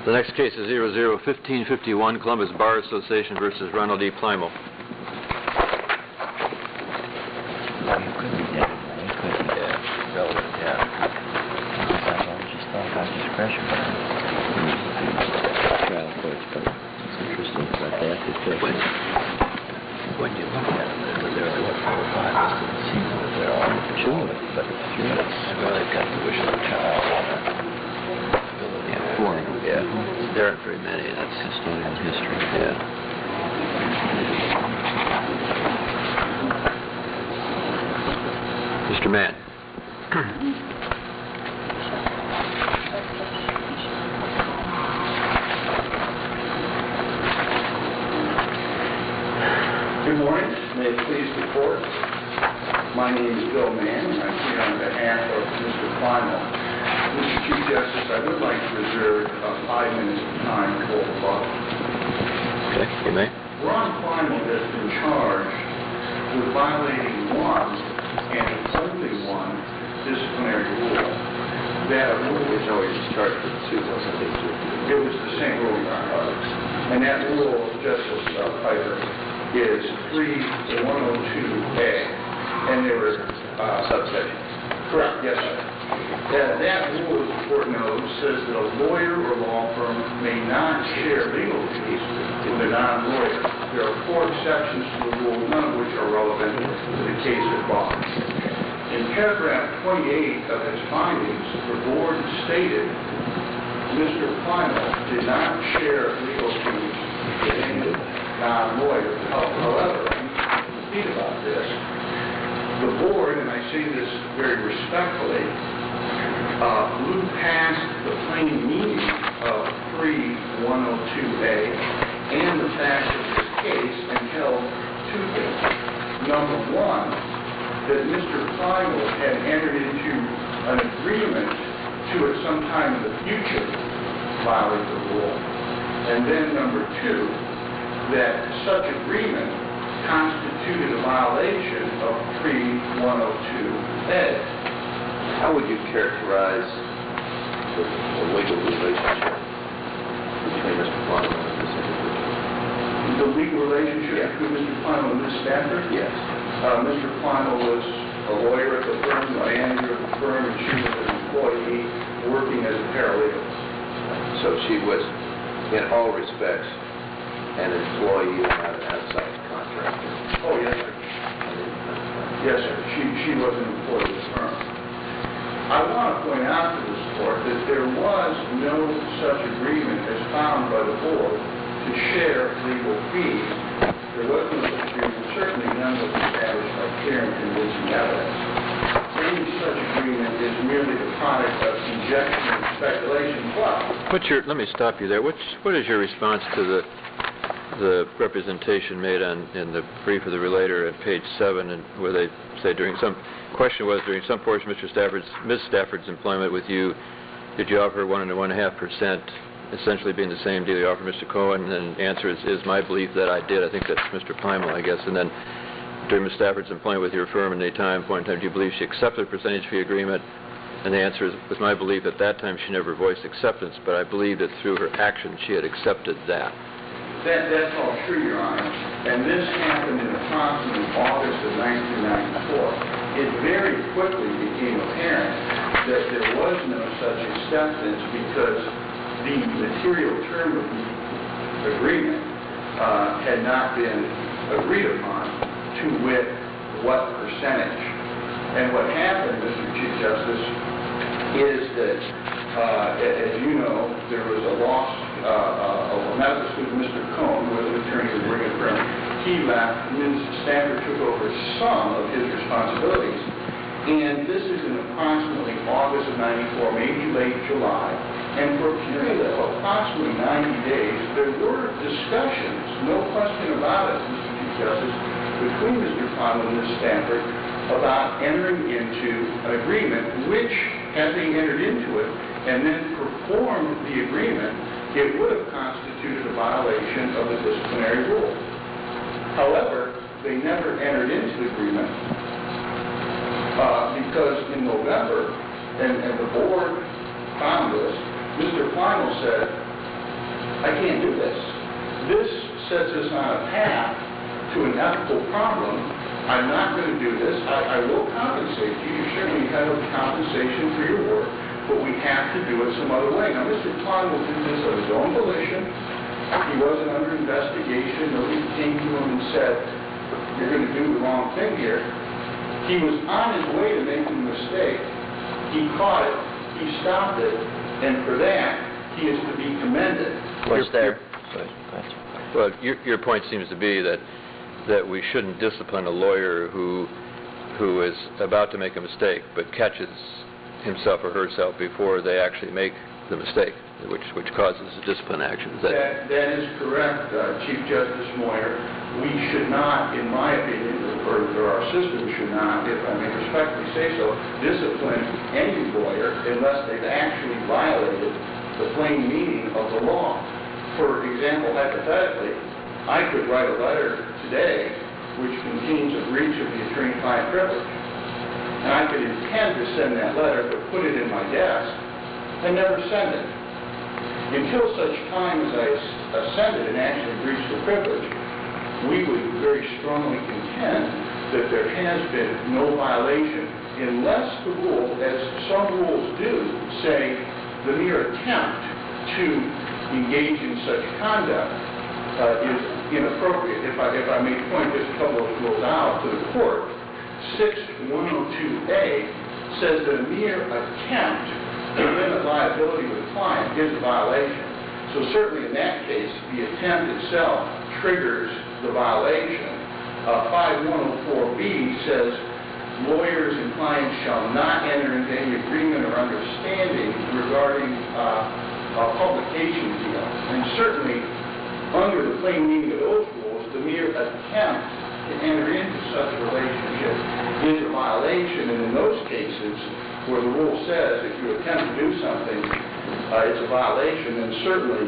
The next case is 00-1551, Columbus Bar Association versus Ronald E. Plymel. When you look at them, there are like 4 or 5 listed, it seems that they're all mature, but they've got the wish of the child. Yeah, there aren't very many. That's custodial history. Yeah. Mr. Mann. Good morning. May it please the court. My name is Bill Mann, and I'm here on behalf of Mr. Plymel. Mr. Chief Justice, I would like to reserve 5 minutes of time for rebuttal. Okay, you may. Ron Plymel has been charged with violating one, and only one, disciplinary rule. That rule It's always charged with 2, wasn't it? It was the same rule, Your Honor. And that rule, Justice Piper, is 3102A. And there was Subsection. correct, yes, sir. That rule, as the court knows, says that a lawyer or law firm may not share legal fees with a non-lawyer. There are 4 exceptions to the rule, none of which are relevant to the case at bar. In paragraph 28 of its findings, the board stated Mr. Plymel did not share legal fees with any non-lawyer. However, to speak about this, the board, and I say this very respectfully, blew past the plain meaning of 3102A and the facts of this case and held 2 things. Number 1, that Mr. Plymel had entered into an agreement to at some time in the future violate the rule. And then number 2, that such agreement constituted a violation of 3102A. How would you characterize the legal relationship between Mr. Plymel and this individual? The legal relationship between Mr. Plymel and Ms. Stafford? Yes. Mr. Plymel was a lawyer at the firm, a manager at the firm, and she was an employee working as a paralegal. So she was, in all respects, an employee and not an outside contractor. Oh, yes, sir. Yes, sir. She was an employee of the firm. I want to point out to this court that there was no such agreement as found by the board to share legal fees. There was no such agreement. Certainly none was established by clear and convincing evidence. Any such agreement is merely the product of conjecture and speculation. Let me stop you there. What is your response to the representation made in the brief of the relator at page 7, and where they say during some portion of Ms. Stafford's employment with you, did you offer 1 1/2%, essentially being the same deal you offered Mr. Cohen? And the answer is my belief that I did. I think that's Mr. Plymel, I guess. And then during Ms. Stafford's employment with your firm at any point in time, do you believe she accepted a percentage fee agreement? And the answer is, with my belief at that time, she never voiced acceptance, but I believe that through her actions she had accepted that. That's all true, Your Honor. And this happened in approximately August of 1994. It very quickly became apparent that there was no such acceptance because the material term of the agreement had not been agreed upon, to wit, what percentage. And what happened, Mr. Chief Justice, is that, as you know, there was a loss, that was with Mr. Cohen, who was an attorney at Brigham Firm. He left, Ms. Stafford took over some of his responsibilities. And this is in approximately August of 94, maybe late July. And for a period of approximately 90 days, there were discussions, no question about it, Mr. Chief Justice, between Mr. Plymel and Ms. Stafford about entering into an agreement which, had they entered into it and then performed the agreement, it would have constituted a violation of the disciplinary rule. However, they never entered into the agreement because in November, and the board found this, Mr. Plymel said, I can't do this. This sets us on a path to an ethical problem. I'm not going to do this. I will compensate you. You're certainly entitled to compensation for your work, but we have to do it some other way. Now, Mr. Klein will do this of his own volition. He wasn't under investigation. Nobody came to him and said, you're going to do the wrong thing here. He was on his way to making a mistake. He caught it. He stopped it. And for that, he is to be commended. Was there? Well, your point seems to be that we shouldn't discipline a lawyer who is about to make a mistake but catches himself or herself before they actually make the mistake, which causes a discipline action. That is correct, Chief Justice Moyer. We should not, in my opinion, or our system should not, if I may respectfully say so, discipline any lawyer unless they've actually violated the plain meaning of the law. For example, hypothetically, I could write a letter today which contains a breach of the attorney-client privilege. And I could intend to send that letter, but put it in my desk and never send it. Until such time as I send it and actually breach the privilege, we would very strongly contend that there has been no violation unless the rule, as some rules do, say the mere attempt to engage in such conduct is inappropriate. If I may point just a couple of rules out to the court, 6102A says that a mere attempt to limit liability with a client is a violation. So certainly in that case, the attempt itself triggers the violation. 5104B says lawyers and clients shall not enter into any agreement or understanding regarding a publication deal. And certainly, under the plain meaning of those rules, the mere attempt to enter into such a relationship is a violation. And in those cases where the rule says if you attempt to do something, it's a violation, then certainly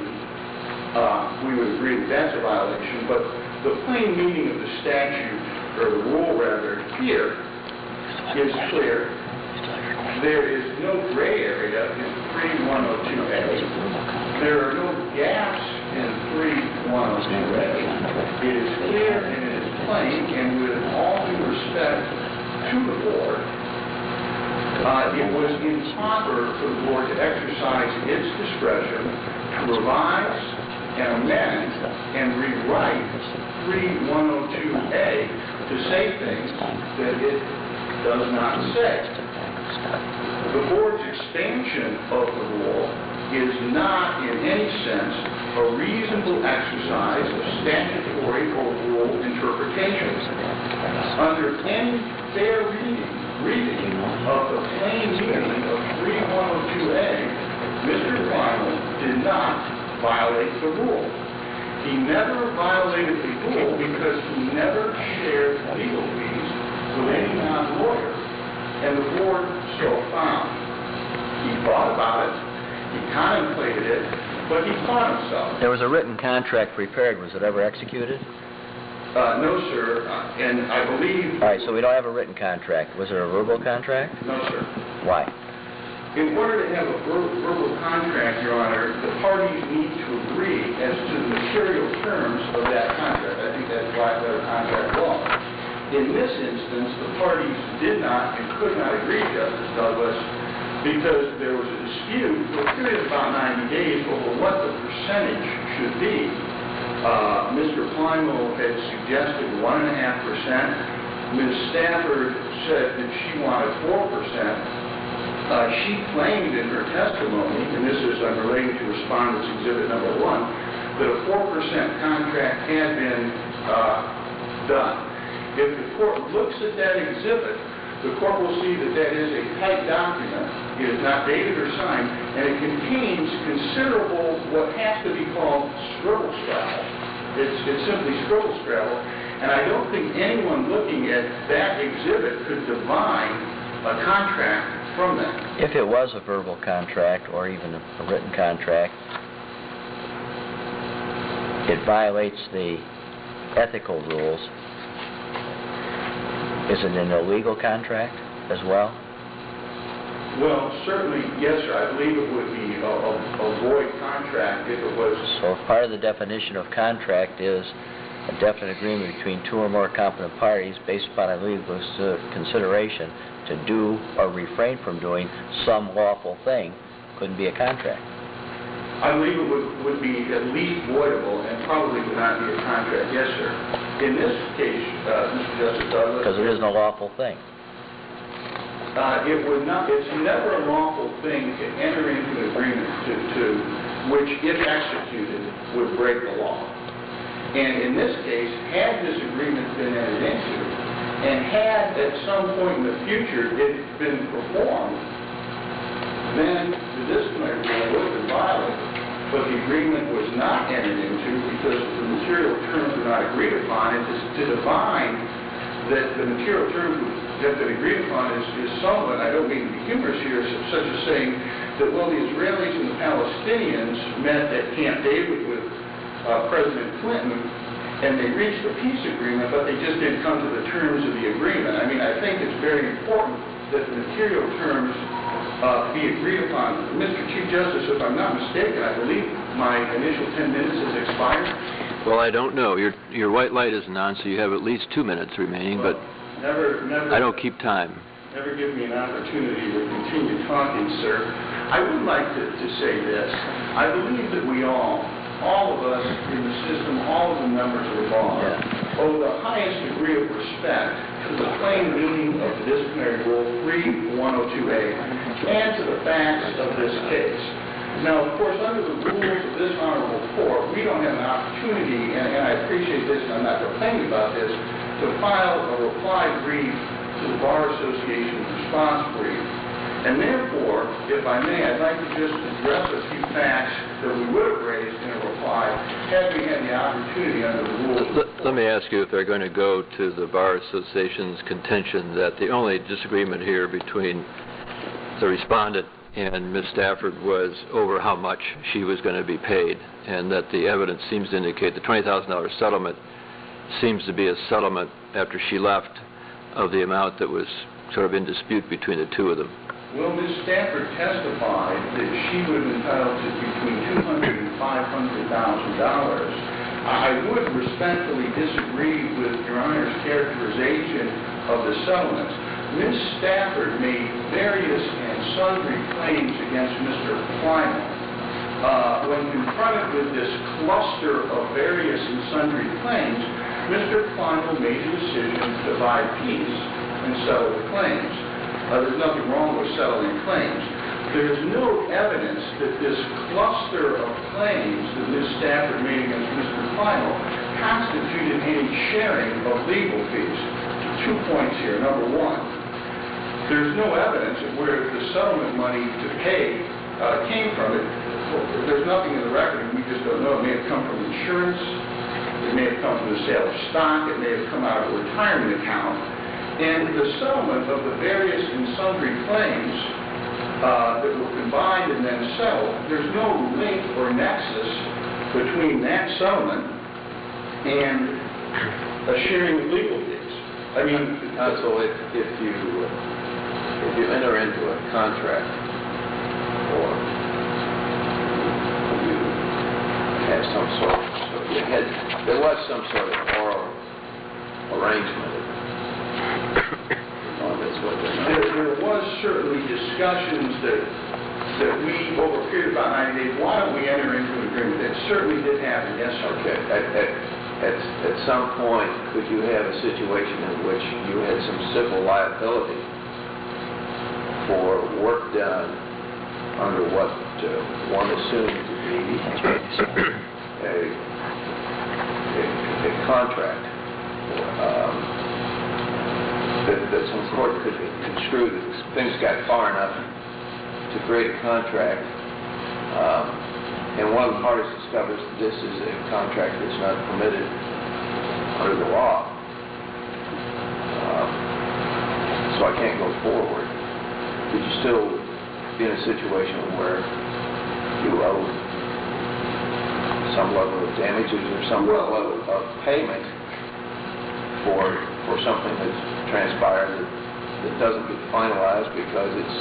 we would agree that that's a violation. But the plain meaning of the statute, or the rule rather, here is clear. There is no gray area in 3102A. There are no gaps in 3102A. It is clear and it is plain, and with all due respect to the board, it was improper for the board to exercise its discretion to revise and amend and rewrite 3102A to say things that it does not say. The board's expansion of the rule is not in any sense a reasonable exercise of statutory or rule interpretation. Under any fair reading of the plain meaning of 3102A, Mr. Primal did not violate the rule. He never violated the rule because he never shared legal fees with any non-lawyer, and the board so found. He thought about it, he contemplated it, but he caught himself. There was a written contract prepared. Was it ever executed? No, sir, and I believe... All right, so we don't have a written contract. Was there a verbal contract? No, sir. Why? In order to have a verbal contract, Your Honor, the parties need to agree as to the material terms of that contract. I think that's black-letter contract law. In this instance, the parties did not and could not agree, Justice Douglas, because there was a dispute for a period of about 90 days over what the percentage should be. Mr. Kleinmo had suggested 1.5%. Ms. Stafford said that she wanted 4%. She claimed in her testimony, and this is relating to Respondent's Exhibit Number 1, that a 4% contract had been done. If the court looks at that exhibit, the court will see that that is a typed document. It is not dated or signed, and it contains considerable what has to be called scribble scrabble. It's simply scribble scrabble, and I don't think anyone looking at that exhibit could divine a contract from that. If it was a verbal contract or even a written contract, it violates the ethical rules. Is it an illegal contract as well? Well, certainly, yes, sir. I believe it would be a void contract if it was. So if part of the definition of contract is a definite agreement between two or more competent parties based upon a legal consideration to do or refrain from doing some lawful thing, couldn't be a contract. I believe it would be at least voidable and probably would not be a contract, yes, sir. In this case, Mr. Justice Douglas... Because it isn't a lawful thing. It would not, it's never a lawful thing to enter into an agreement to which, if executed, would break the law. And in this case, had this agreement been entered into, and had at some point in the future it been performed, then the disciplinary rule would have been violated. But the agreement was not entered into because the material terms were not agreed upon, and to define that the material terms that have been agreed upon is somewhat, I don't mean to be humorous here, such as saying that, well, the Israelis and the Palestinians met at Camp David with President Clinton, and they reached a peace agreement, but they just didn't come to the terms of the agreement. I mean, I think it's very important that the material terms be agreed upon. Mr. Chief Justice, if I'm not mistaken, I believe my initial 10 minutes has expired. Well, I don't know. Your white light isn't on, so you have at least 2 minutes remaining, but Never, I don't keep time. Never give me an opportunity to continue talking, sir. I would like to say this. I believe that we all of us in the system, all of the members of the bar, owe the highest degree of respect to the plain meaning of the disciplinary rule 3102A and to the facts of this case. Now, of course, under the rules of this honorable court, we don't have an opportunity, and I appreciate this, and I'm not complaining about this, to file a reply brief to the Bar Association's response brief. And therefore, if I may, I'd like to just address a few facts that we would have raised in a reply had we had the opportunity under the rules. Let me ask you if they're going to go to the Bar Association's contention that the only disagreement here between the respondent and Ms. Stafford was over how much she was going to be paid, and that the evidence seems to indicate the $20,000 settlement seems to be a settlement after she left of the amount that was sort of in dispute between the two of them. Well, Ms. Stafford testified that she would have entitled to between $200,000 and $500,000. I would respectfully disagree with Your Honor's characterization of the settlements. Ms. Stafford made various and sundry claims against Mr. Kleinel. When confronted with this cluster of various and sundry claims, Mr. Kleinel made a decision to divide peace and settle the claims. There's nothing wrong with settling claims. There's no evidence that this cluster of claims that Ms. Stafford made against Mr. Kleinel constituted any sharing of legal fees. 2 points here. Number one, there's no evidence of where the settlement money to pay came from. There's nothing in the record, and we just don't know. It may have come from insurance. It may have come from the sale of stock. It may have come out of a retirement account. And the settlement of the various and sundry claims that were combined and then settled, there's no link or nexus between that settlement and a sharing of legal fees. I mean, Counsel, if you enter into a contract or you have some sort of, there was some sort of oral arrangement. There was certainly discussions that we, over a period of about 90 days, why don't we enter into an agreement? That certainly did happen, yes, sir. Okay. At some point, could you have a situation in which you had some civil liability for work done under what one assumed to be a contract that some court could construe that things got far enough to create a contract, and one of the parties discovers that this is a contract that's not permitted under the law, so I can't go forward. Could you still be in a situation where you owe some level of damages or some level of payment for something that's transpired that that doesn't get finalized because it's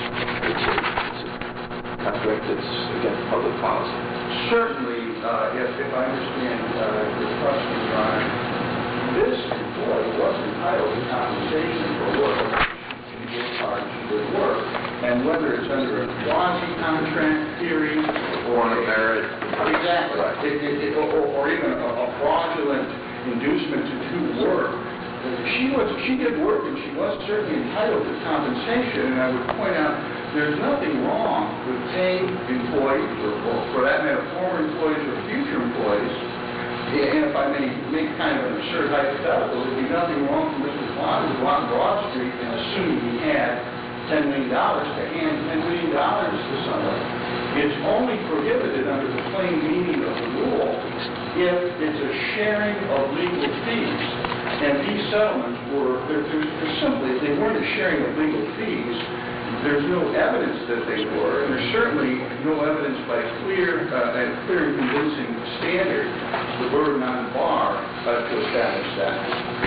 a contract that's against public policy? Certainly, if I understand your question, Your Honor, this employee was entitled to compensation for work she did hard, she did work. And whether it's under a quasi-contract theory or On a merit. exactly, or even a fraudulent inducement to do work, she did work and she was certainly entitled to compensation. And I would point out there's nothing wrong with paying employees, or for that matter, former employees or future employees. And if I may make kind of an absurd hypothetical, there'd be nothing wrong for Mr. Klein to go out on Broad Street and assume he had $10 million to hand $10 million to somebody. It's only prohibited under the plain meaning of the rule if it's a sharing of legal fees. And these settlements were, they're simply, they weren't a sharing of legal fees. There's no evidence that they were, and there's certainly no evidence by clear and convincing standard, the burden on the bar to establish that.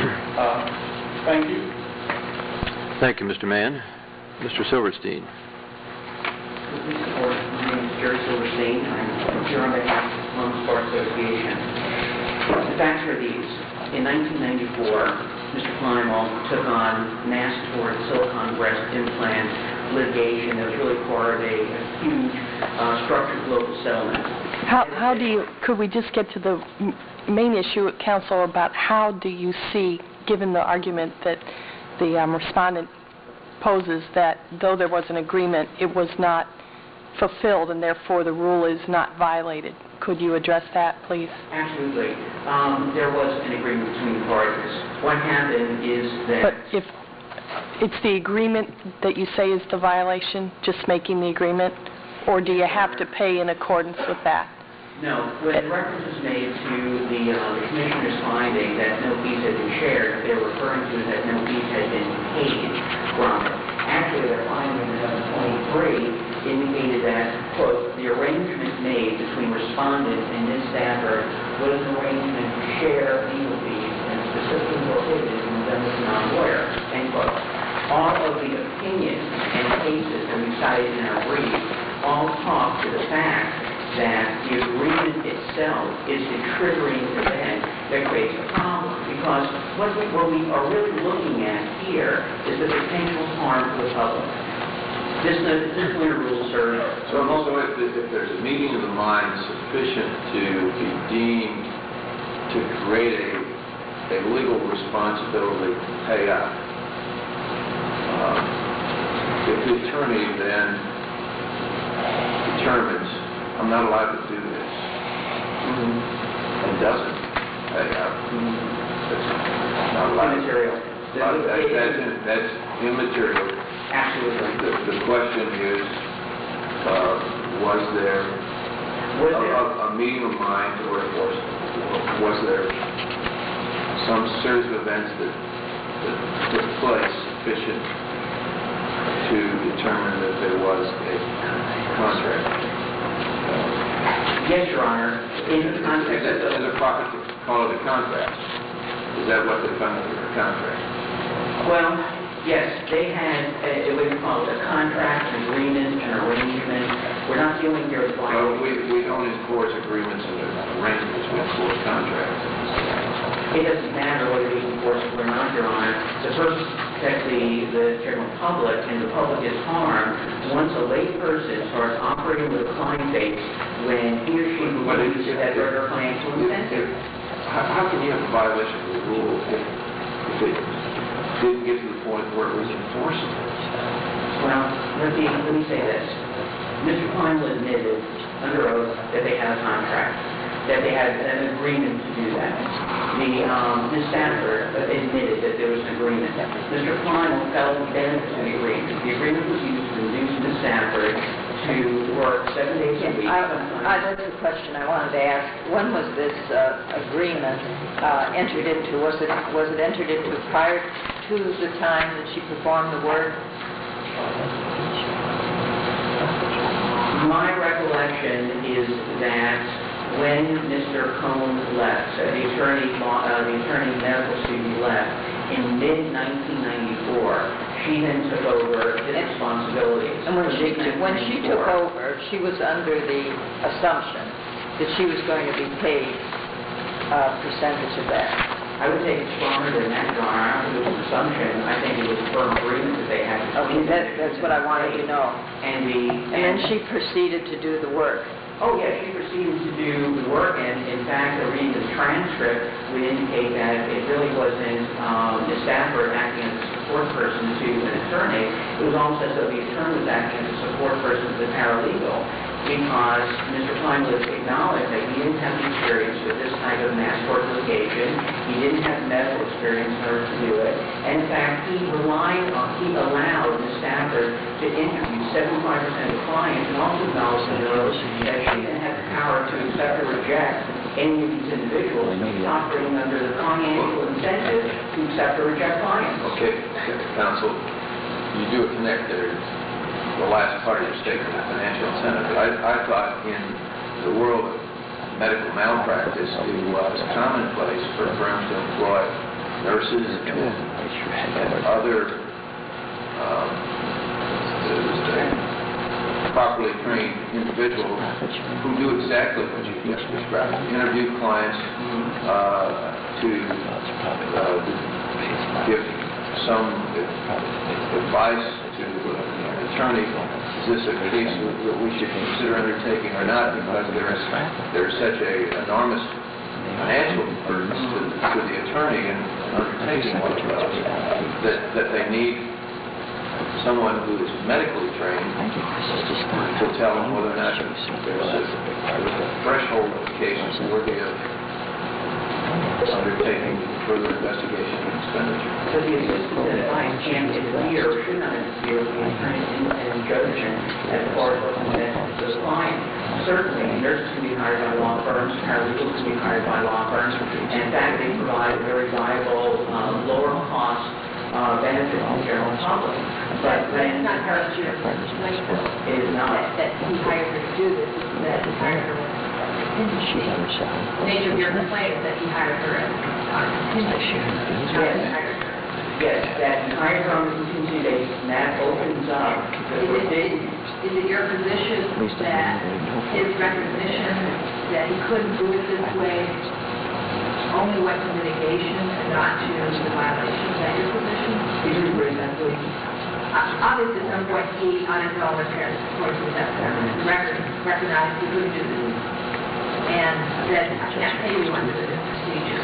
Thank you. Thank you, Mr. Mann. Mr. Silverstein. My name is Jerry Silverstein. I'm here on behalf of the Columbus Bar Association. The facts are these. In 1994, Mr. Kleinwald took on mass toward silicon breast implant litigation that was really part of a huge structured global settlement. How do you, could we just get to the main issue, counsel, about how do you see, given the argument that the respondent poses, that though there was an agreement, it was not fulfilled and therefore the rule is not violated? Could you address that, please? Absolutely. There was an agreement between the parties. What happened is that... But if it's the agreement that you say is the violation, just making the agreement, or do you have to pay in accordance with that? No. When reference is made to the commissioner's finding that no fees had been shared, what they're referring to is that no fees had been paid from it. Actually, their finding in 23 indicated that, quote, the arrangement made between respondent and Ms. Stafford was an arrangement to share legal fees and specifically prohibited from them as a non-lawyer, end quote. All of the opinions and cases that we cited in our brief all talk to the fact that the agreement itself is the triggering event that creates a problem. Because what we are really looking at here is the potential harm to the public. This clear rules are... So if there's a meeting of the mind sufficient to be deemed to create a legal responsibility to pay out, if the attorney then determines, I'm not allowed to do this, and doesn't pay out, that's not allowed. Immaterial. That's immaterial. Absolutely. The question is, was there a meeting of minds, or was there some series of events that took place sufficient to determine that there was a contract? Yes, Your Honor. In the context of... Is it proper to call it a contract? Is that what they found in the contract? Well, yes, they had, what we call it, a contract, an agreement, an arrangement. We're not dealing here with... Well, we don't enforce agreements and arrangements, we enforce contracts. It doesn't matter whether we enforce it or not, Your Honor. The purpose is to protect the general public, and the public is harmed once a lay person starts operating with a client base when he or she believes that there are financial incentives. How can you have a violation of the rule if it didn't get to the point where it was enforceable? Well, let me say this. Mr. Kleinwood admitted under oath that they had a contract, that they had an agreement to do that. Ms. Stafford admitted that there was an agreement. Mr. Kleinwood felt the benefit of the agreement. The agreement was used to induce Ms. Stafford to work 7 days a week. That's the question I wanted to ask. When was this agreement entered into? Was it entered into prior to the time that she performed the work? My recollection is that when Mr. Cohn left, the attorney medical student left in mid-1994, She then took over his responsibilities. And when she took over, she was under the assumption that she was going to be paid a percentage of that. I would take it stronger than that, Your Honor. I don't think it was an assumption. I think it was a firm agreement that they had to. Okay, that's what I wanted to know. And then she proceeded to do the work. Oh, yeah, she proceeded to do the work, and in fact, reading the transcript would indicate that it really wasn't Ms. Stafford acting as a support person to an attorney. It was almost as though the attorney was acting as a support person to the paralegal, because Mr. Kleinlitz acknowledged that he didn't have the experience with this type of mass tort litigation. He didn't have medical experience in order to do it. And in fact, he allowed Ms. Stafford to interview 75% of clients, and also acknowledged that she didn't have the power to accept or reject any of these individuals. She's operating under the financial incentive to accept or reject clients. Okay, counsel, you do connect there. The last part of your statement, the financial incentive. I thought in the world of medical malpractice, it was commonplace for firms to employ nurses and other properly trained individuals who do exactly what you just described. Interview clients to give some advice to an attorney. Is this a case that we should consider undertaking or not? Because there's such a enormous financial burden to the attorney in undertaking one of those that they need someone who is medically trained to tell them whether or not there's a threshold of cases worthy of undertaking further investigation and expenditure. So the assistant that I can interfere or should not interfere with the attorney's independent judgment as far as what's in the best interest of the client. Certainly, nurses can be hired by law firms, paralegals can be hired by law firms, and in fact, they provide a very viable, lower cost benefit to the general public. But it's not her to it is not. that he hired her to do this, it's that he hired her with She had herself. the nature of your complaint is that he hired her as on a contingency. Yes, that he hired her on a contingency basis, and that opens up Is it your position that his recognition that he couldn't do it this way only went to mitigation and not to the violation? Is that your position? Could you bring that, please? Obviously, at some point, he, on his own, according to that record, recognized he couldn't do this. And said, I can't pay you under this procedure.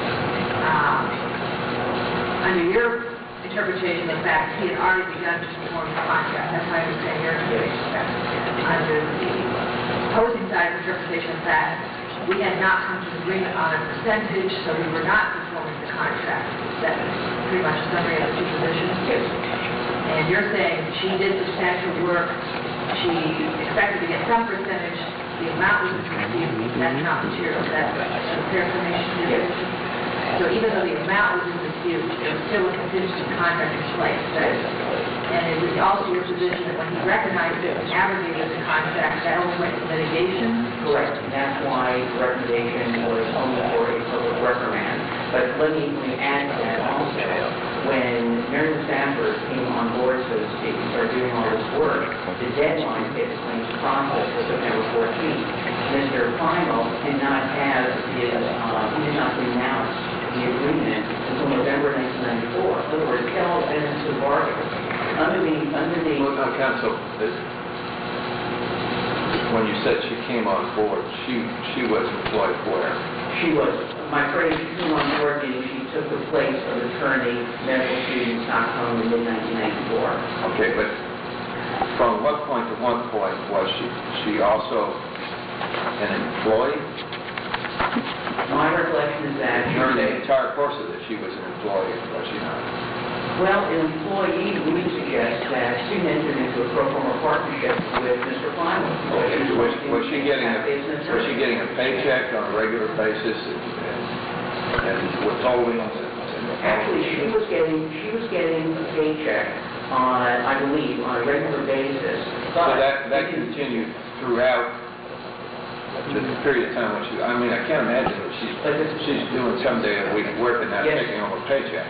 Under your interpretation of the fact, he had already begun to perform the contract. That's how I understand your interpretation of that. Under the opposing side's interpretation of that, we had not come to an agreement on a percentage, so we were not performing the contract. That's pretty much a summary of the two positions. Yes. And you're saying she did substantial work, she expected to get some percentage, the amount was received, that's not material, that's a fair summation. Yes. So even though the amount was in dispute, there was still a contingency contract in place, right? And it was also your position that when he recognized it and abrogated the contract, that only went to mitigation? Correct, and that's why the recommendation was only for a public reprimand. But let me add to that also. When Mary Stafford came on board, so to speak, and started doing all this work, the deadline to get the claims processed was September 14th. Mr. Final did not have he did not renounce the agreement until November 1994. In other words, get all the benefits of the bargain. Well, counsel, when you said she came on board, she was employed where? She was, my phrase, she came on board and she took the place of attorney, medical student in Stockholm in mid-1994. Okay, but from what point to what point was she also an employee? My recollection is that During the entire course of it, she was an employee, was she not? well, an employee would suggest that she entered into a pro forma partnership with Mr. Kleinman. Was she getting a paycheck on a regular basis and withholdings? Actually, she was getting a paycheck on, I believe, on a regular basis. So that continued throughout the period of time when I can't imagine that she's doing some day a week work and not taking home a paycheck.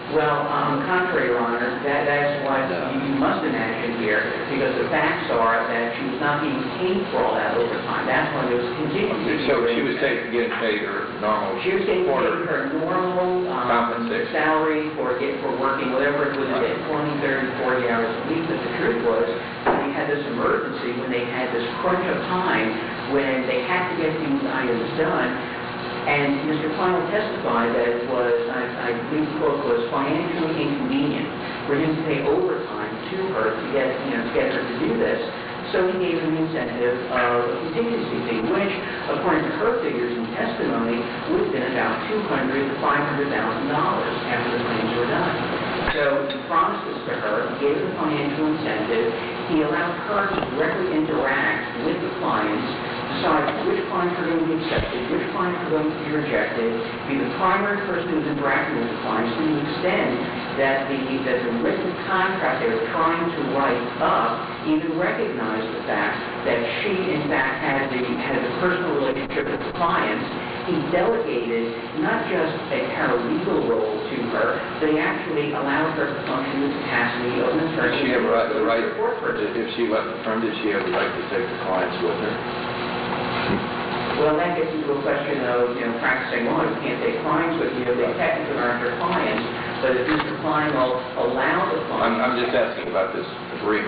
Well, on the contrary, Your Honor, that's what you must imagine here, because the facts are that she was not being paid for all that overtime. That's when there was contingency. So she was getting paid her normal She was getting quarter paid her normal compensation. salary for working whatever it was, 20, 30, 40 hours a week. But the truth was, when we had this emergency, when they had this crunch of time, when they had to get these items done, and Mr. Klein testified that it was, I believe the quote was, financially inconvenient for him to pay overtime to her to get her to do this. So he gave them the incentive of a contingency fee, which, according to her figures and testimony, would have been about $200,000 to $500,000 after the claims were done. So he promised this to her, he gave her the financial incentive, he allowed her to directly interact with the clients, decide which clients are going to be accepted, which clients are going to be rejected, be the primary person who's interacting with the clients, to the extent that the written contract they were trying to write up even recognized the fact that she, in fact, had a personal relationship with the clients. He delegated not just a paralegal role to her, but he actually allowed her to function in the capacity of an attorney. Did she have the right, if she left the firm, did she have the right to take the clients with her? Well, that gets into a question of, practicing law. You can't take clients with you. They technically aren't your clients. But if Mr. Klein will allow the client... I'm just asking about this agreement.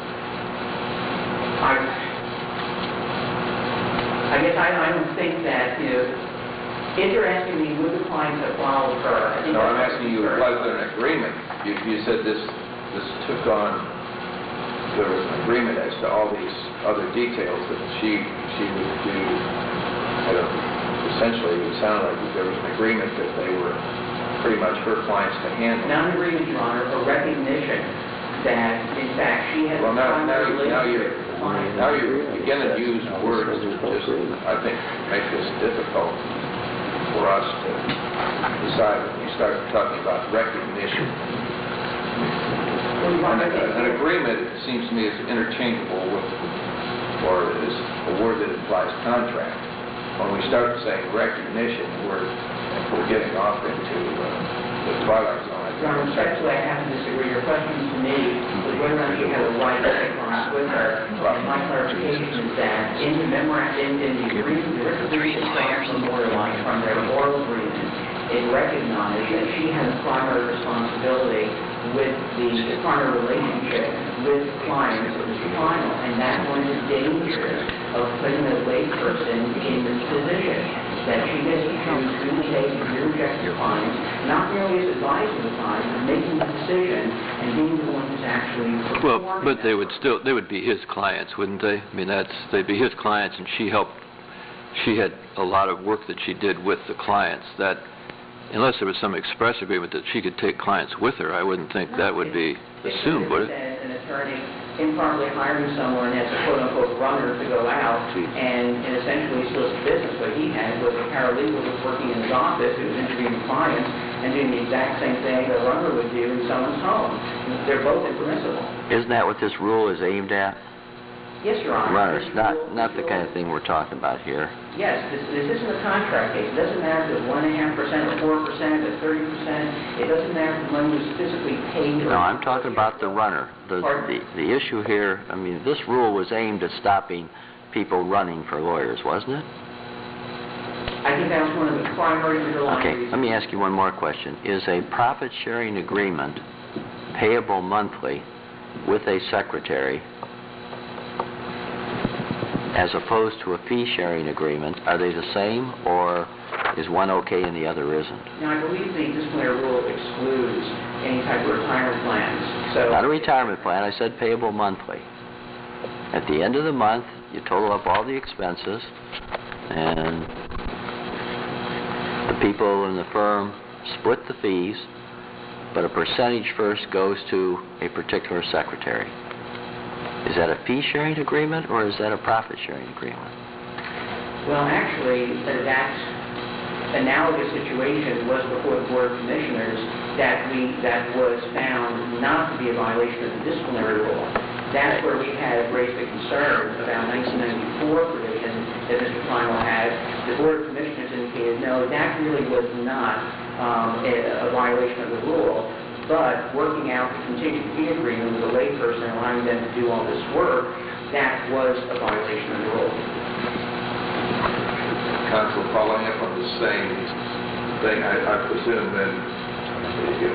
I guess I don't think that, if you're asking me, would the clients have followed her? No, I'm asking you, was there an agreement? You said this took on, there was an agreement as to all these other details that she would do. Essentially, it sounded like there was an agreement that they were pretty much her clients to handle. Not an agreement, Your Honor, a recognition that, in fact, she had Well, now you're client. begin to use words that just, I think, make this difficult for us to decide when you start talking about recognition. An agreement, it seems to me, is interchangeable with, or is a word that implies contract. When we start saying recognition, we're getting off into the twilight zone. Your Honor, respectfully, I have to disagree. Your question to me was whether or not she had a right to take clients with her. And my clarification is that in the memorandum, in the agreement, the written agreement memorialized from their oral agreement, it recognized that she had a primary responsibility with the primary relationship with clients of Mr. Final, and that was the danger of putting a layperson in this position, that she gets to choose who to take and who to reject your clients, not merely as advising the client, but making the decision and being the one who's actually performing. Well, but they would be his clients, wouldn't they? I mean, they'd be his clients, and she had a lot of work that she did with the clients. That, unless there was some express agreement that she could take clients with her, I wouldn't think that would be assumed, would it? An attorney improperly hiring someone as a quote-unquote runner to go out and essentially solicit business. What he had was a paralegal who was working in his office who was interviewing clients and doing the exact same thing a runner would do in someone's home. They're both impermissible. Isn't that what this rule is aimed at? Yes, Your Honor. Runners, not the kind of thing we're talking about here. Yes, this isn't a contract case. It doesn't matter if it's 1.5% or 4% or 30%. It doesn't matter if the money was physically paid. No, I'm talking about the runner. The issue here, I mean, this rule was aimed at stopping people running for lawyers, wasn't it? I think that was one of the primary underlying Okay, reasons. let me ask you one more question. Is a profit-sharing agreement payable monthly with a secretary as opposed to a fee-sharing agreement? Are they the same, or is one okay and the other isn't? Now, I believe the disciplinary rule excludes any type of retirement plans. So Not a retirement plan. I said payable monthly. At the end of the month, you total up all the expenses, and the people in the firm split the fees, but a percentage first goes to a particular secretary. Is that a fee-sharing agreement, or is that a profit-sharing agreement? Well, actually, that analogous situation was before the Board of Commissioners that was found not to be a violation of the disciplinary rule. That's where we had raised the concern about 1994 provision that Mr. Klein had, the the Board of Commissioners indicated, no, that really was not a violation of the rule, but working out the contingent fee agreement with a layperson, allowing them to do all this work, that was a violation of the rule. Counsel, following up on the same thing, I presume then if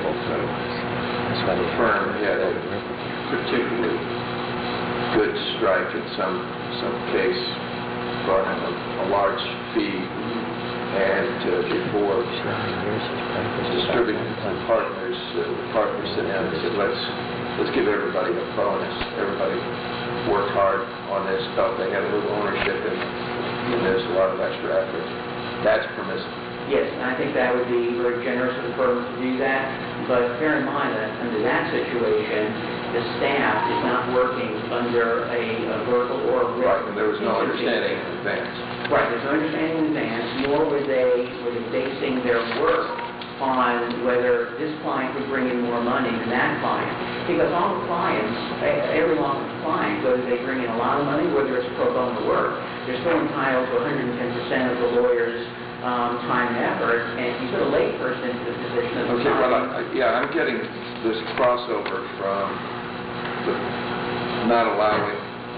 the firm had a particularly good strike in some case, brought in a large fee, and before distributing it to the partners sit down and said, let's give everybody a bonus. Everybody worked hard on this, felt they had a little ownership in this, a lot of extra effort. That's permissible. Yes, and I think that would be very generous of the firm to do that, but bear in mind that under that situation, the staff is not working under a verbal or a written. Right, and there was no understanding in advance. Right, there's no understanding in advance, nor were they basing their work on whether this client would bring in more money than that client. Because all the clients, every law firm client, whether they bring in a lot of money, whether it's pro bono work, they're still entitled to 110% of the lawyer's time and effort, and if you put a layperson into the position of Okay, well, I'm getting this crossover from the not allowing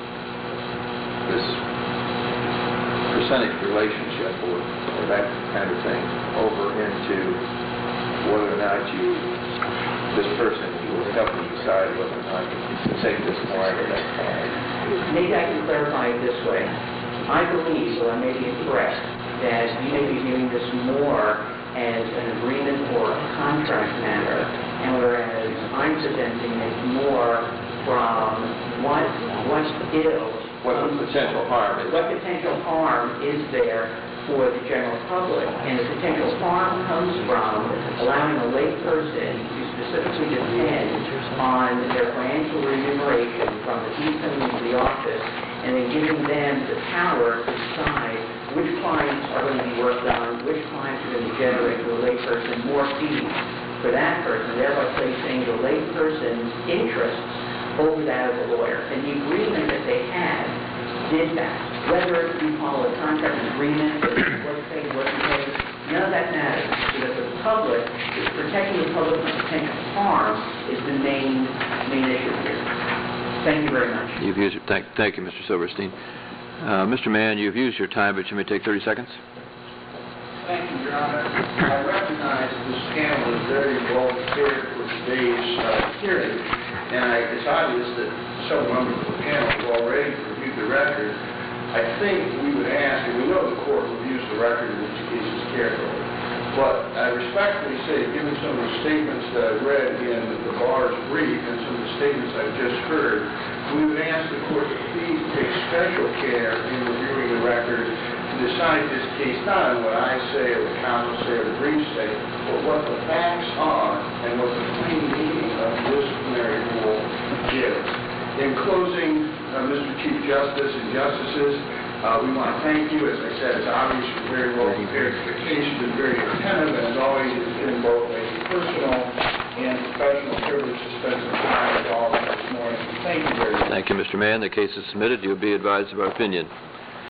this percentage relationship or that kind of thing over into whether or not this person will help you decide whether or not you take this client or that client. Maybe I can clarify it this way. I believe, so I may be incorrect, that you may be viewing this more as an agreement or a contract matter, and whereas I'm presenting it more from what the potential harm is. What potential harm is there for the general public? And the potential harm comes from allowing a layperson to specifically depend on their financial remuneration from the fees coming into the office, and then giving them the power to decide which clients are going to be worked on, which clients are going to generate for a layperson more fees for that person, thereby placing the layperson's interests over that of the lawyer. And the agreement that they had did that. Whether you call it a contract, an agreement, what's paid, wasn't paid, none of that matters, because the public, protecting the public from potential harm is the main issue here. Thank you very much. Thank you, Mr. Silverstein. Mr. Mann, you've used your time, but you may take 30 seconds. Thank you, Your Honor. I recognize this panel is very well prepared for today's hearing, and it's obvious that several members of the panel have already reviewed the record. I think we would ask, and we know the court reviews the record in each case's carefully, but I respectfully say, given some of the statements that I read in the bar's brief and some of the statements I've just heard, we would ask the court to please take special care in reviewing the record to decide this case not on what I say or the counsel say or the briefs say, but what the facts are and what the plain meaning of the disciplinary rule is. In closing, Mr. Chief Justice and Justices, we want to thank you. As I said, it's obvious you're very well prepared for the case. You've been very attentive, and as always, it's been both a personal and professional privilege to spend some time with all of us this morning. Thank you very much. Thank you, Mr. Mann. The case is submitted. You'll be advised of our opinion.